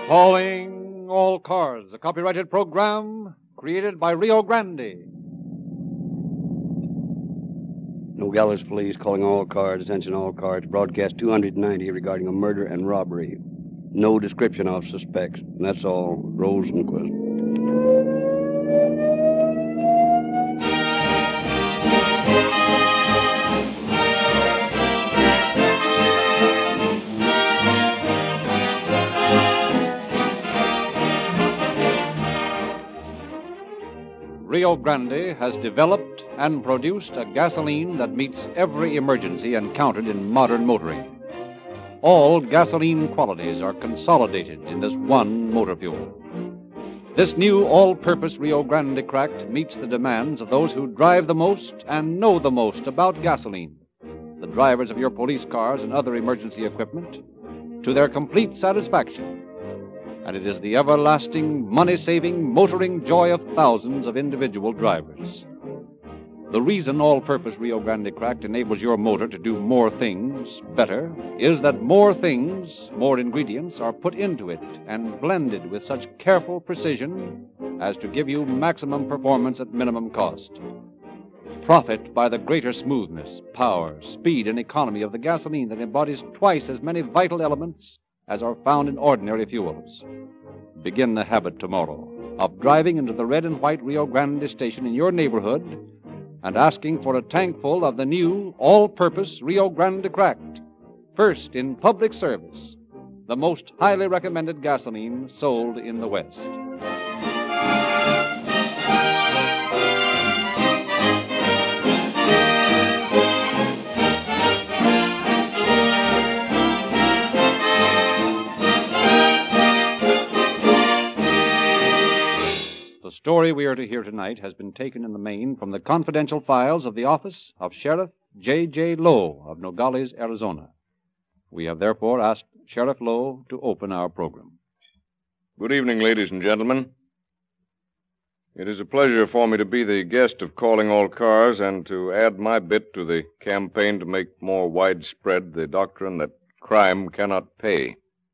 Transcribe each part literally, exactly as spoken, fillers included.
Calling All Cars, a copyrighted program created by Rio Grande. Nogales Police calling all cars, attention all cars, broadcast two ninety regarding a murder and robbery. No description of suspects. And that's all. Rosenquist. Rio Grande has developed and produced a gasoline that meets every emergency encountered in modern motoring. All gasoline qualities are consolidated in this one motor fuel. This new all-purpose Rio Grande Cracked meets the demands of those who drive the most and know the most about gasoline, the drivers of your police cars and other emergency equipment, to their complete satisfaction. And it is the everlasting, money-saving, motoring joy of thousands of individual drivers. The reason all-purpose Rio Grande Cracked enables your motor to do more things better is that more things, more ingredients, are put into it and blended with such careful precision as to give you maximum performance at minimum cost. Profit by the greater smoothness, power, speed, and economy of the gasoline that embodies twice as many vital elements as are found in ordinary fuels. Begin the habit tomorrow of driving into the red and white Rio Grande station in your neighborhood and asking for a tankful of the new all-purpose Rio Grande Cracked, first in public service, the most highly recommended gasoline sold in the West. The story we are to hear tonight has been taken in the main from the confidential files of the office of Sheriff J J. Lowe of Nogales, Arizona. We have therefore asked Sheriff Lowe to open our program. Good evening, ladies and gentlemen. It is a pleasure for me to be the guest of Calling All Cars and to add my bit to the campaign to make more widespread the doctrine that crime cannot pay.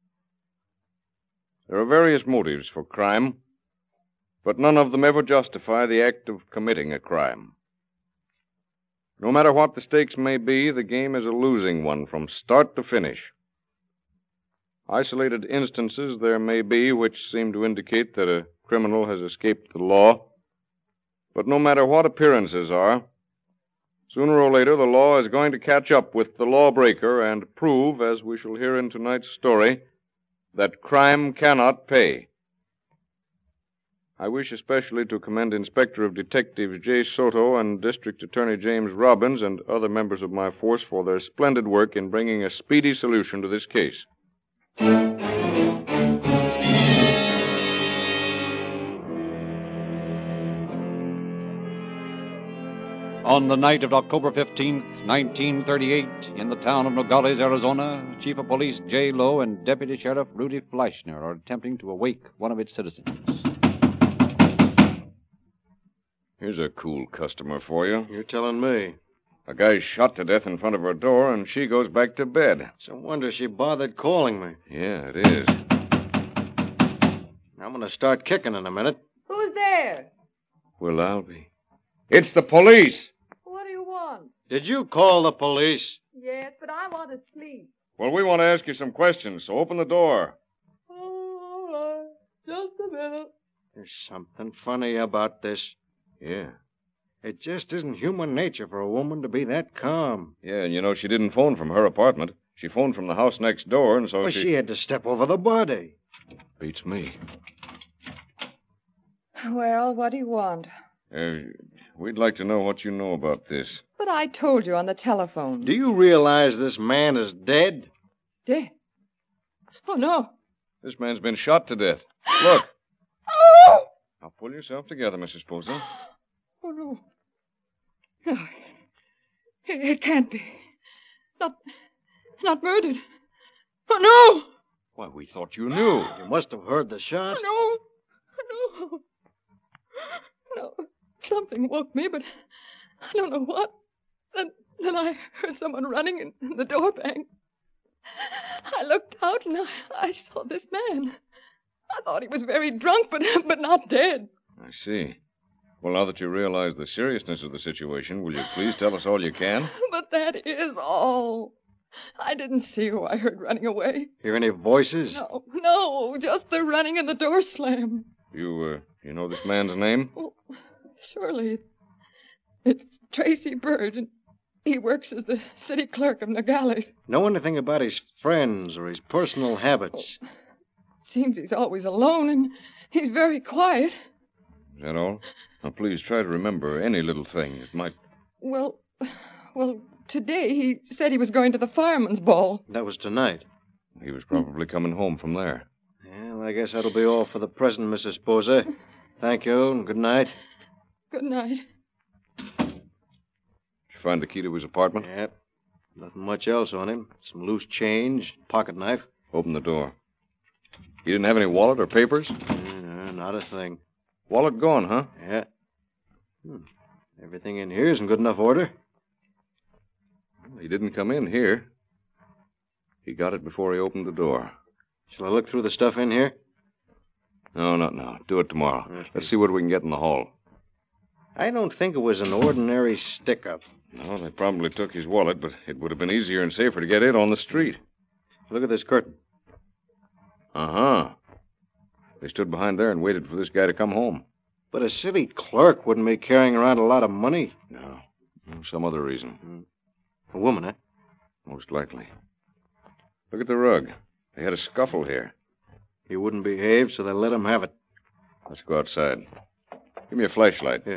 There are various motives for crime, but none of them ever justify the act of committing a crime. No matter what the stakes may be, the game is a losing one from start to finish. Isolated instances there may be which seem to indicate that a criminal has escaped the law, but no matter what appearances are, sooner or later the law is going to catch up with the lawbreaker and prove, as we shall hear in tonight's story, that crime cannot pay. I wish especially to commend Inspector of Detectives Jay Soto and District Attorney James Robbins and other members of my force for their splendid work in bringing a speedy solution to this case. On the night of October fifteenth, nineteen thirty-eight, in the town of Nogales, Arizona, Chief of Police Jay Lowe and Deputy Sheriff Rudy Fleischner are attempting to awake one of its citizens. Here's a cool customer for you. You're telling me. A guy's shot to death in front of her door, and she goes back to bed. It's a wonder she bothered calling me. Yeah, it is. I'm going to start kicking in a minute. Who's there? Well, I'll be. It's the police! What do you want? Did you call the police? Yes, but I want to sleep. Well, we want to ask you some questions, so open the door. Oh, all right. Just a minute. There's something funny about this. Yeah. It just isn't human nature for a woman to be that calm. Yeah, and you know, she didn't phone from her apartment. She phoned from the house next door, and so well, she... she had to step over the body. Beats me. Well, what do you want? Uh, we'd like to know what you know about this. But I told you on the telephone. Do you realize this man is dead? Dead? Oh, no. This man's been shot to death. Look. Oh! Now, pull yourself together, Missus Poser. Oh, no. No. It, it can't be. Not, not murdered. Oh, no. Why, we thought you knew. You must have heard the shot. No. No. No. Something woke me, but I don't know what. Then, then I heard someone running and, and the door banged. I looked out and I, I saw this man. I thought he was very drunk, but, but not dead. I see. Well, now that you realize the seriousness of the situation, will you please tell us all you can? But that is all. I didn't see who I heard running away. Hear any voices? No, no, just the running and the door slam. You, uh, you know this man's name? Oh, surely. It's Tracy Bird, and he works as the city clerk of Nogales. Know anything about his friends or his personal habits? Oh, seems he's always alone, and he's very quiet. Is that all? Now, please try to remember any little thing that might... Well, well, today he said he was going to the fireman's ball. That was tonight. He was probably coming home from there. Yeah, well, I guess that'll be all for the present, Missus Posa. Thank you, and good night. Good night. Did you find the key to his apartment? Yep. Nothing much else on him. Some loose change, pocket knife. Open the door. He didn't have any wallet or papers? No, not a thing. Wallet gone, huh? Yeah. Hmm. Everything in here is in good enough order. Well, he didn't come in here. He got it before he opened the door. Shall I look through the stuff in here? No, not now. Do it tomorrow. Okay. Let's see what we can get in the hall. I don't think it was an ordinary stick-up. No, they probably took his wallet, but it would have been easier and safer to get it on the street. Look at this curtain. Uh-huh. They stood behind there and waited for this guy to come home. But a city clerk wouldn't be carrying around a lot of money. No. Some other reason. A woman, eh? Most likely. Look at the rug. They had a scuffle here. He wouldn't behave, so they let him have it. Let's go outside. Give me a flashlight. Here.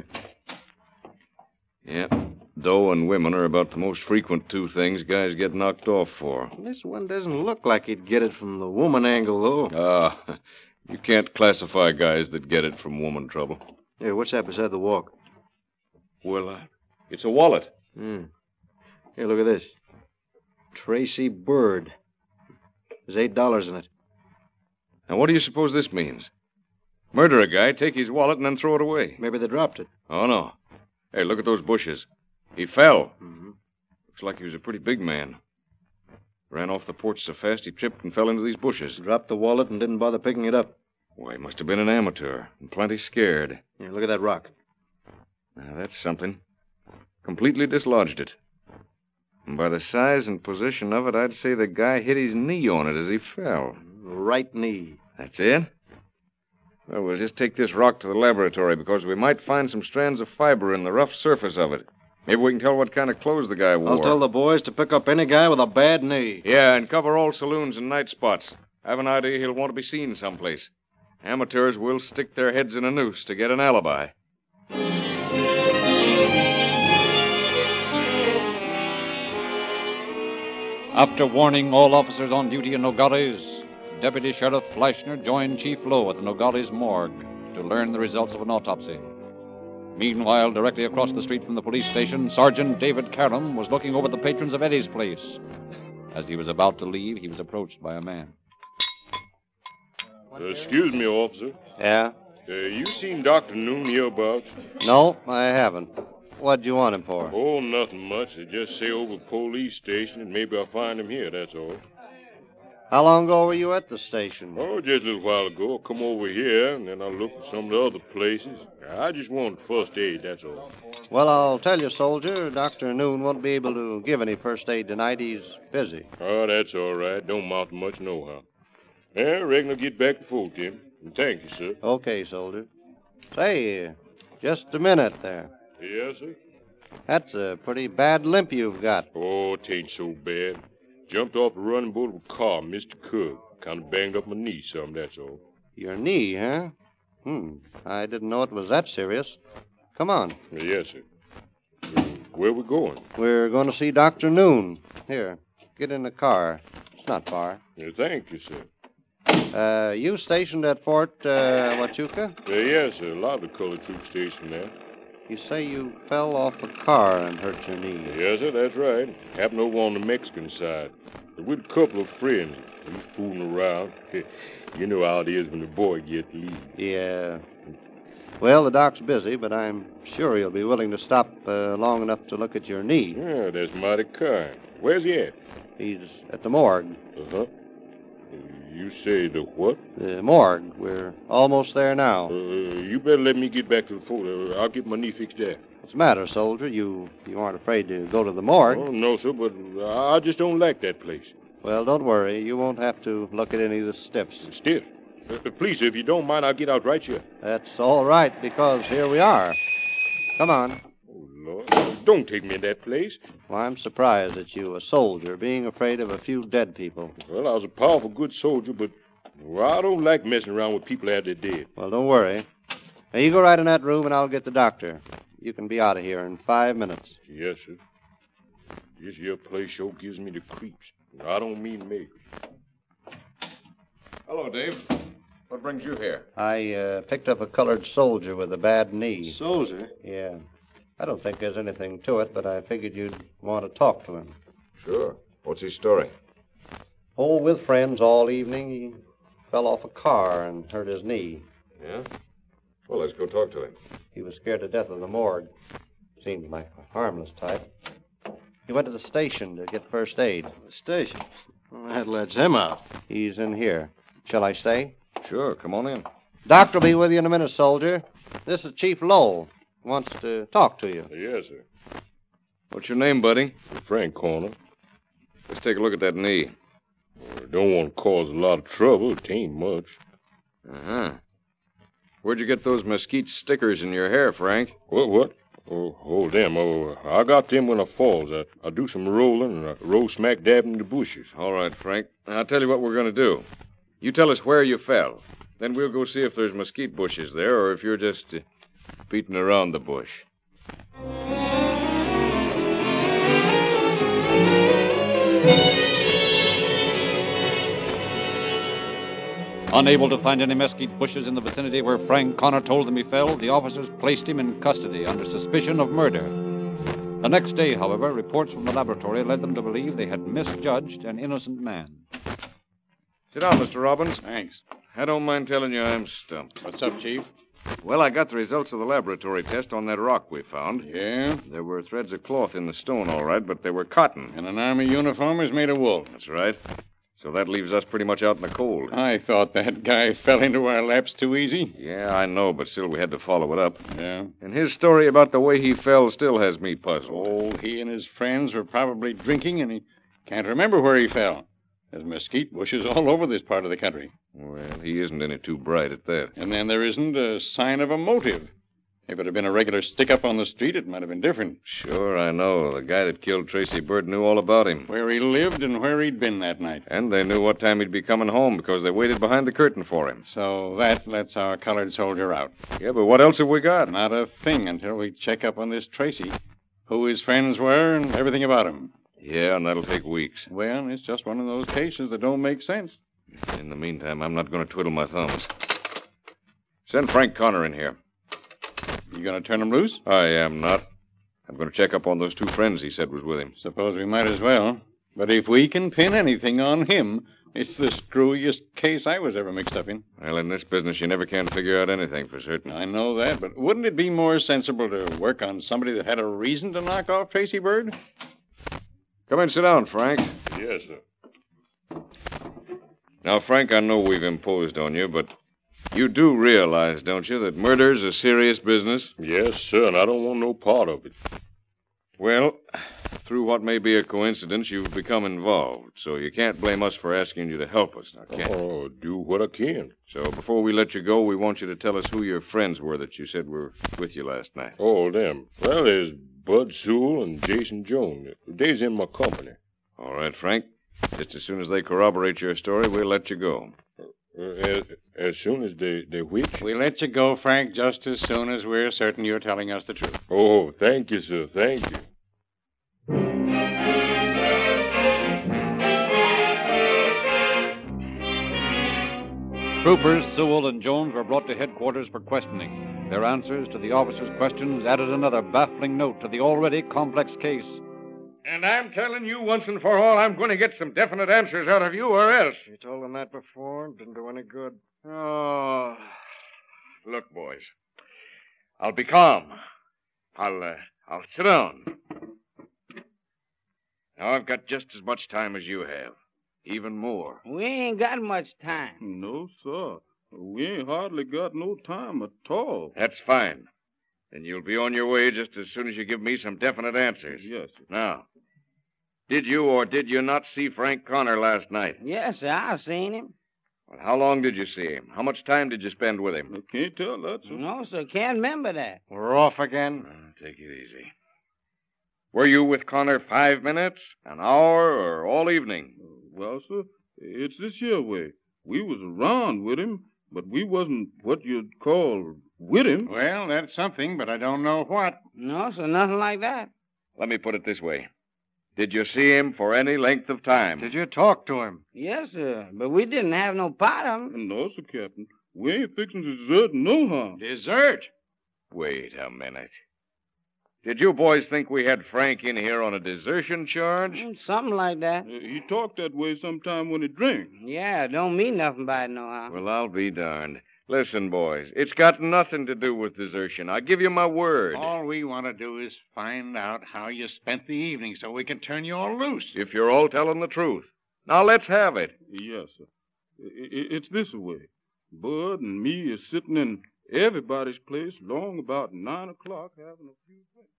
Yeah. Dough and women are about the most frequent two things guys get knocked off for. This one doesn't look like he'd get it from the woman angle, though. Ah, you can't classify guys that get it from woman trouble. Here, what's that beside the walk? Well, uh, it's a wallet. Hmm. Here, look at this. Tracy Bird. There's eight dollars in it. Now, what do you suppose this means? Murder a guy, take his wallet, and then throw it away. Maybe they dropped it. Oh, no. Hey, look at those bushes. He fell. Mm-hmm. Looks like he was a pretty big man. Ran off the porch so fast he tripped and fell into these bushes. Dropped the wallet and didn't bother picking it up. Why, he must have been an amateur and plenty scared. Here, look at that rock. Now, that's something. Completely dislodged it. And by the size and position of it, I'd say the guy hit his knee on it as he fell. Right knee. That's it? Well, we'll just take this rock to the laboratory because we might find some strands of fiber in the rough surface of it. Maybe we can tell what kind of clothes the guy wore. I'll tell the boys to pick up any guy with a bad knee. Yeah, and cover all saloons and night spots. I have an idea he'll want to be seen someplace. Amateurs will stick their heads in a noose to get an alibi. After warning all officers on duty in Nogales, Deputy Sheriff Flashner joined Chief Lowe at the Nogales morgue to learn the results of an autopsy. Meanwhile, directly across the street from the police station, Sergeant David Karam was looking over the patrons of Eddie's place. As he was about to leave, he was approached by a man. Uh, excuse me, officer. Yeah? Uh, you seen Doctor Noon hereabouts? No, I haven't. What'd you want him for? Oh, nothing much. They just say over police station, and maybe I'll find him here, that's all. How long ago were you at the station? Oh, just a little while ago. I come over here, and then I looked at some of the other places. I just wanted first aid, that's all. Well, I'll tell you, soldier, Doctor Noon won't be able to give any first aid tonight. He's busy. Oh, that's all right. Don't amount to much nohow. Yeah, I reckon I'll get back before Tim. And thank you, sir. Okay, soldier. Say, just a minute there. Yes, sir? That's a pretty bad limp you've got. Oh, it ain't so bad. Jumped off a running board of a car, Mister Cook. Kind of banged up my knee some, that's all. Your knee, huh? Hmm. I didn't know it was that serious. Come on. Yes, sir. Uh, where we going? We're going to see Doctor Noon. Here, get in the car. It's not far. Yeah, thank you, sir. Uh, you stationed at Fort uh, Huachuca? Uh, yes, sir. A lot of the colored troops stationed there. You say you fell off a car and hurt your knee. Yes, sir, that's right. Happened over on the Mexican side. With a couple of friends. We was fooling around. You know how it is when the boy gets leave. Yeah. Well, the doc's busy, but I'm sure he'll be willing to stop uh, long enough to look at your knee. Yeah, that's mighty kind. Where's he at? He's at the morgue. Uh-huh. You say the what? The morgue. We're almost there now. Uh, you better let me get back to the fort. Uh, I'll get my knee fixed there. What's the matter, soldier? You you aren't afraid to go to the morgue? Oh, no, sir, but I just don't like that place. Well, don't worry. You won't have to look at any of the steps. Stiff. Uh, please, sir, if you don't mind, I'll get out right here. That's all right, because here we are. Come on. Oh, Lord. Don't take me in that place. Well, I'm surprised at you, a soldier, being afraid of a few dead people. Well, I was a powerful good soldier, but well, I don't like messing around with people after they're dead. Well, don't worry. Now, you go right in that room, and I'll get the doctor. You can be out of here in five minutes. Yes, sir. This here place sure gives me the creeps. I don't mean maybe. Hello, Dave. What brings you here? I uh, picked up a colored soldier with a bad knee. Soldier? Yeah. I don't think there's anything to it, but I figured you'd want to talk to him. Sure. What's his story? Oh, with friends all evening. He fell off a car and hurt his knee. Yeah? Well, let's go talk to him. He was scared to death of the morgue. Seemed like a harmless type. He went to the station to get first aid. The station? Well, that lets him out. He's in here. Shall I stay? Sure, come on in. Doctor will be with you in a minute, soldier. This is Chief Lowell. Wants to talk to you. Yes, sir. What's your name, buddy? Frank Corner. Let's take a look at that knee. Well, I don't want to cause a lot of trouble. It ain't much. Uh-huh. Where'd you get those mesquite stickers in your hair, Frank? What, what? Oh, oh, them. Oh, I got them when I falls. I, I do some rolling, and I roll smack dab in the bushes. All right, Frank. Now, I'll tell you what we're going to do. You tell us where you fell. Then we'll go see if there's mesquite bushes there or if you're just uh, beating around the bush. Unable to find any mesquite bushes in the vicinity where Frank Connor told them he fell, the officers placed him in custody under suspicion of murder. The next day, however, reports from the laboratory led them to believe they had misjudged an innocent man. Sit down, Mister Robbins. Thanks. I don't mind telling you I'm stumped. What's up, Chief? Well, I got the results of the laboratory test on that rock we found. Yeah? There were threads of cloth in the stone, all right, but they were cotton. And an army uniform is made of wool. That's right. So that leaves us pretty much out in the cold. I thought that guy fell into our laps too easy. Yeah, I know, but still we had to follow it up. Yeah? And his story about the way he fell still has me puzzled. Oh, he and his friends were probably drinking, and he can't remember where he fell. There's mesquite bushes all over this part of the country. Well, he isn't any too bright at that. And then there isn't a sign of a motive. If it had been a regular stick-up on the street, it might have been different. Sure, I know. The guy that killed Tracy Bird knew all about him. Where he lived and where he'd been that night. And they knew what time he'd be coming home because they waited behind the curtain for him. So that lets our colored soldier out. Yeah, but what else have we got? Not a thing until we check up on this Tracy. Who his friends were and everything about him. Yeah, and that'll take weeks. Well, it's just one of those cases that don't make sense. In the meantime, I'm not going to twiddle my thumbs. Send Frank Connor in here. You gonna turn him loose? I am not. I'm going to check up on those two friends he said was with him. Suppose we might as well. But if we can pin anything on him, it's the screwiest case I was ever mixed up in. Well, in this business, you never can figure out anything for certain. I know that, but wouldn't it be more sensible to work on somebody that had a reason to knock off Tracy Bird? Come in, sit down, Frank. Yes, sir. Now, Frank, I know we've imposed on you, but you do realize, don't you, that murder's a serious business? Yes, sir, and I don't want no part of it. Well, through what may be a coincidence, you've become involved, so you can't blame us for asking you to help us, now, can you? Oh, do what I can. So before we let you go, we want you to tell us who your friends were that you said were with you last night. Oh, them. Well, there's Bud Sewell and Jason Jones. They's in my company. All right, Frank. Just as soon as they corroborate your story, we'll let you go. Uh, as, as soon as they, they which? We let you go, Frank, just as soon as we're certain you're telling us the truth. Oh, thank you, sir. Thank you. Troopers Sewell and Jones were brought to headquarters for questioning. Their answers to the officers' questions added another baffling note to the already complex case. And I'm telling you once and for all, I'm going to get some definite answers out of you or else. You told them that before. It didn't do any good. Oh. Look, boys. I'll be calm. I'll, uh, I'll sit down. Now, I've got just as much time as you have. even more. We ain't got much time. No, sir. We ain't hardly got no time at all. That's fine. Then you'll be on your way just as soon as you give me some definite answers. Yes, sir. Now, did you or did you not see Frank Connor last night? Yes, sir, I seen him. Well, how long did you see him? How much time did you spend with him? I can't tell that, sir. No, sir, can't remember that. We're off again. Uh, take it easy. Were you with Connor five minutes, an hour, or all evening? Well, sir, it's this here way. We was around with him, but we wasn't what you'd call with him. Well, that's something, but I don't know what. No, sir, nothing like that. Let me put it this way. Did you see him for any length of time? Did you talk to him? Yes, sir, but we didn't have no part of him. No, sir, Captain. We ain't fixing to desert nohow. Desert? Wait a minute. Did you boys think we had Frank in here on a desertion charge? Mm, Something like that. Uh, he talked that way sometime when he drank. Yeah, don't mean nothing by it, nohow. Well, I'll be darned. Listen, boys, it's got nothing to do with desertion. I give you my word. All we want to do is find out how you spent the evening so we can turn you all loose. If you're all telling the truth. Now, let's have it. Yes, sir. I- I- it's this way. Bud and me is sitting in everybody's place long about nine o'clock having a few drinks.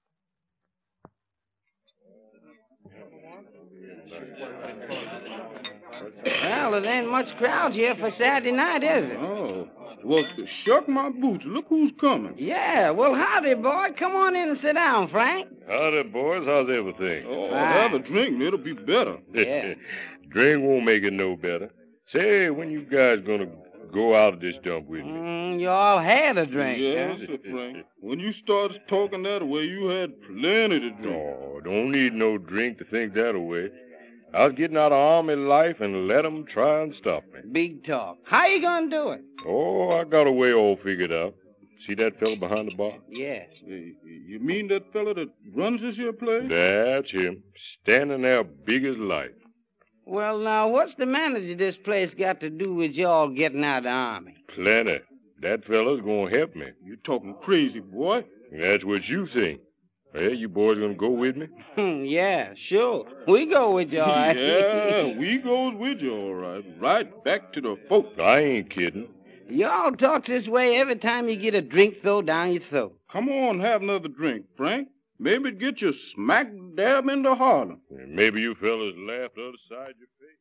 Well, there ain't much crowd here for Saturday night, is it? Oh, well, shuck my boots. Look who's coming. Yeah, well, howdy, boy. Come on in and sit down, Frank. Howdy, boys. How's everything? Oh, Fine. have a drink and it'll be better. Yeah. Drink won't make it no better. Say, when you guys gonna go out of this dump with me? Mm, you all had a drink, Yes, huh? sir, Frank. When you started talking that way, you had plenty to drink. No, don't need no drink to think that away. I was getting out of Army life and let 'em try and stop me. Big talk. How you gonna do it? Oh, I got a way all figured out. See that fella behind the bar? Yes. Hey, you mean that fella that runs this here place? That's him, standing there big as life. Well, now, what's the manager of this place got to do with y'all getting out of the Army? Plenty. That fella's gonna help me. You talking crazy, boy. That's what you think. Hey, you boys gonna go with me? Hmm, yeah, sure. We go with you, all right. Yeah, we goes with you, all right. Right back to the folk. I ain't kidding. Y'all talk this way every time you get a drink thrown down your throat. Come on, have another drink, Frank. Maybe it get you smack dab into Harlem. Maybe you fellas laughed the other side your face.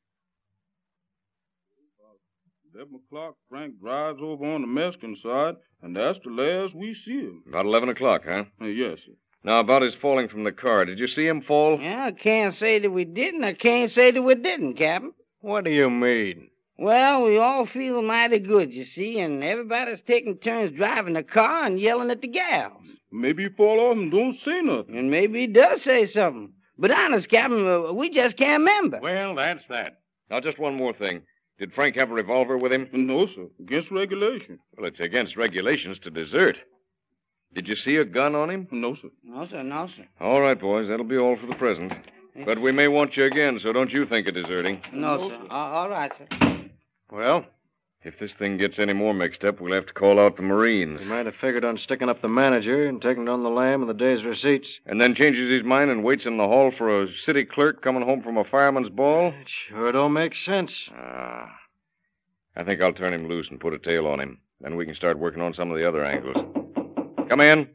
Eleven o'clock, Frank drives over on the Mexican side, and that's the last we see him. About eleven o'clock, huh? Uh, yes, sir. Now, about his falling from the car. Did you see him fall? Yeah, I can't say that we didn't. I can't say that we didn't, Captain. What do you mean? Well, we all feel mighty good, you see, and everybody's taking turns driving the car and yelling at the gals. Maybe he fall off and don't say nothing. And maybe he does say something. But honest, Captain, uh, we just can't remember. Well, that's that. Now, just one more thing. Did Frank have a revolver with him? No, sir. Against regulation. Well, it's against regulations to desert. Did you see a gun on him? No, sir. No, sir, no, sir. All right, boys. That'll be all for the present. But we may want you again, so don't you think of deserting. No, sir. Uh, all right, sir. Well, if this thing gets any more mixed up, we'll have to call out the Marines. He might have figured on sticking up the manager and taking down the lamb and the day's receipts. And then changes his mind and waits in the hall for a city clerk coming home from a fireman's ball? It sure don't make sense. Ah. I think I'll turn him loose and put a tail on him. Then we can start working on some of the other angles. Come in.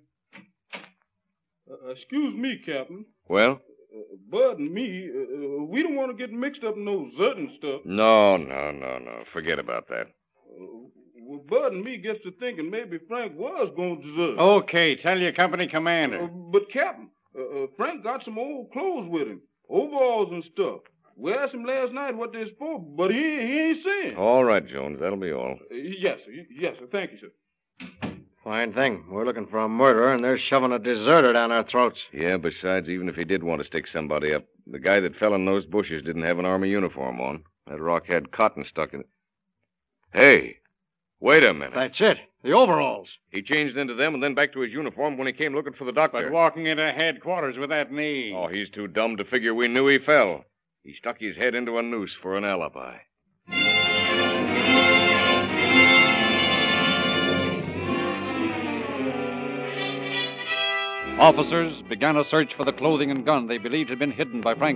Uh, excuse me, Captain. Well? Uh, Bud and me, uh, we don't want to get mixed up in no certain stuff. No, no, no, no. Forget about that. Uh, well, Bud and me gets to thinking maybe Frank was going to desert. Okay, tell your company commander. Uh, but, Captain, uh, uh, Frank got some old clothes with him, overalls and stuff. We asked him last night what they's for, but he, he ain't saying. All right, Jones. That'll be all. Uh, yes, sir. Yes, sir. Thank you, sir. Fine thing. We're looking for a murderer, and they're shoving a deserter down our throats. Yeah, besides, even if he did want to stick somebody up, the guy that fell in those bushes didn't have an army uniform on. That rock had cotton stuck in it. Hey, wait a minute. That's it. The overalls. He changed into them and then back to his uniform when he came looking for the doctor. But walking into headquarters with that knee. Oh, he's too dumb to figure we knew he fell. He stuck his head into a noose for an alibi. Officers began a search for the clothing and gun they believed had been hidden by Frank